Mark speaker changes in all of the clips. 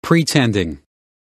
Speaker 1: Pretending.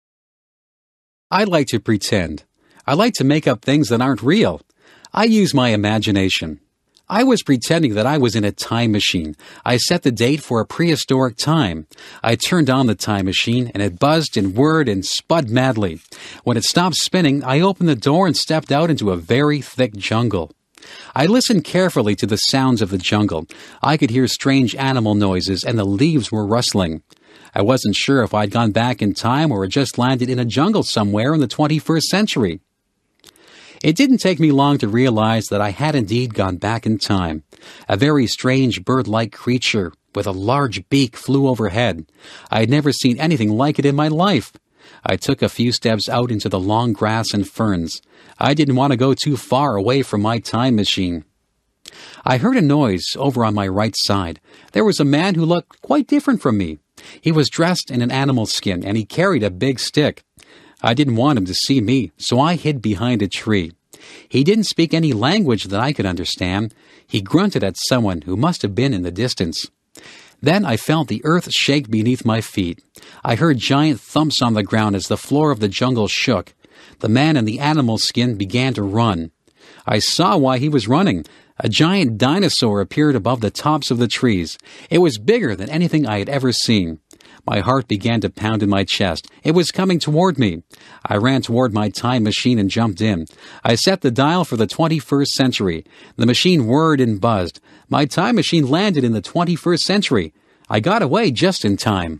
Speaker 1: I like to pretend. I like to make up things that aren't real. I use my imagination. I was pretending that I was in a time machine. I set the date for a prehistoric time. I turned on the time machine, and it buzzed and whirred and spud madly. When it stopped spinning, I opened the door and stepped out into a very thick jungle. I listened carefully to the sounds of the jungle. I could hear strange animal noises, and the leaves were rustling. I wasn't sure if I'd gone back in time or had just landed in a jungle somewhere in the 21st century. It didn't take me long to realize that I had indeed gone back in time. A very strange bird-like creature with a large beak flew overhead. I had never seen anything like it in my life. I took a few steps out into the long grass and ferns. I didn't want to go too far away from my time machine. I heard a noise over on my right side. There was a man who looked quite different from me. He was dressed in an animal skin, and he carried a big stick. I didn't want him to see me, so I hid behind a tree. He didn't speak any language that I could understand. He grunted at someone who must have been in the distance. Then I felt the earth shake beneath my feet. I heard giant thumps on the ground as the floor of the jungle shook. The man in the animal skin began to run. I saw why he was running. A giant dinosaur appeared above the tops of the trees. It was bigger than anything I had ever seen. My heart began to pound in my chest. It was coming toward me. I ran toward my time machine and jumped in. I set the dial for the 21st century. The machine whirred and buzzed. My time machine landed in the 21st century. I got away just in time.